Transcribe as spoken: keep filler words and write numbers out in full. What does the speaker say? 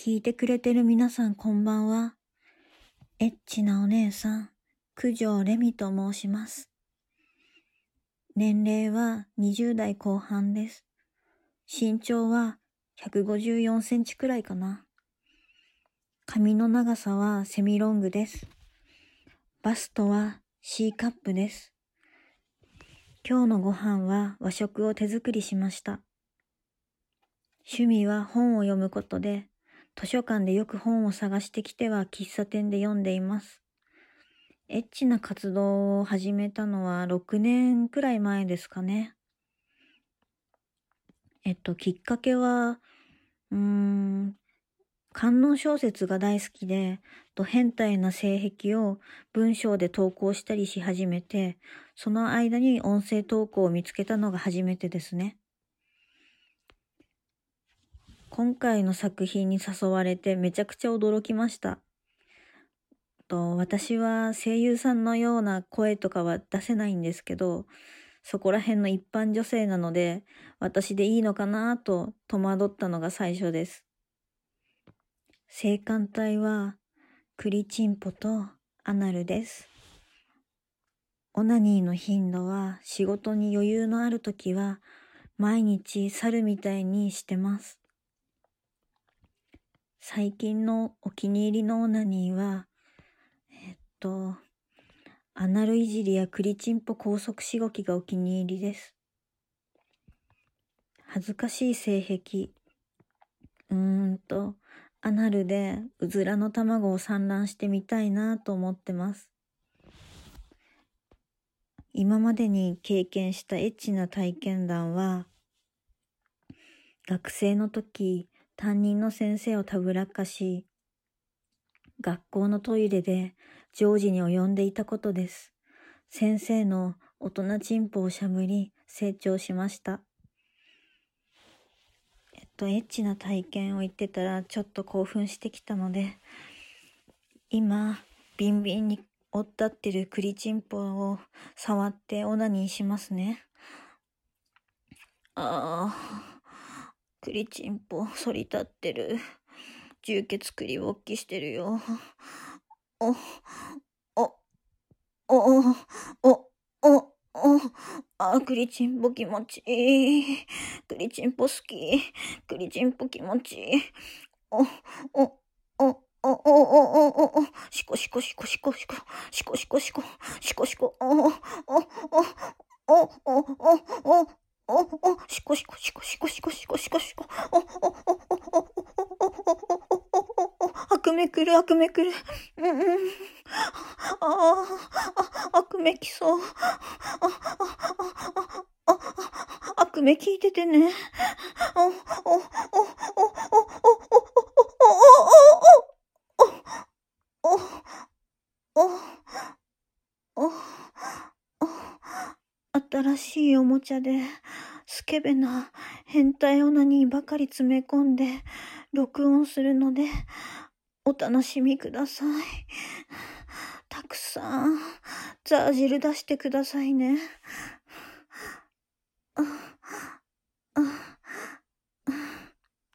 聞いてくれてる皆さんこんばんは。エッチなお姉さん、九条レミと申します。年齢はにじゅう代後半です。身長はひゃくごじゅうよんセンチくらいかな。髪の長さはセミロングです。バストは C カップです。今日のご飯は和食を手作りしました。趣味は本を読むことで、図書館でよく本を探してきては喫茶店で読んでいます。エッチな活動を始めたのはろくねんくらい前ですかね。えっと、きっかけは、うーん、官能小説が大好きで、ド変態な性癖を文章で投稿したりし始めて、その間に音声投稿を見つけたのが初めてですね。今回の作品に誘われてめちゃくちゃ驚きました。と私は声優さんのような声とかは出せないんですけど、そこら辺の一般女性なので、私でいいのかなと戸惑ったのが最初です。性感帯はクリチンポとアナルです。オナニーの頻度は仕事に余裕のあるときは毎日猿みたいにしてます。最近のお気に入りのオナニーは、えっと、アナルいじりやクリチンポ高速しごきがお気に入りです。恥ずかしい性癖。うーんと、アナルでうずらの卵を産卵してみたいなと思ってます。今までに経験したエッチな体験談は、学生の時、担任の先生をたぶらかし、学校のトイレで常時に及んでいたことです。先生の大人チンポをしゃぶり成長しました。えっと、エッチな体験を言ってたらちょっと興奮してきたので、今、ビンビンにおったってるクリチンポを触ってオナニーしますね。ああ、クリチンポ反り立ってる。充血クリ勃起してるよ。お、お、お、お、お、お、あ、クリチンポ気持ちいい。クリチンポ好き。クリチンポ気持ちいい。お、お、お、お、お、お、お、お、しこしこしこしこしこ、しこしこしこ、しこしこ、お、お、お、お、お、お、お、お、お、お、しこしこしこしこしこしこしこしこ、お、お、お、お、お、お、お、悪めくる悪めくる、うんうん、ああ、悪めきそう、あ、あ、あ、悪め聞いててね、お、お、お、お、お、お、お、お、お、お、お、お、新しいおもちゃでスケベな変態オナニーばかり詰め込んで録音するのでお楽しみください。たくさんザージル出してくださいね。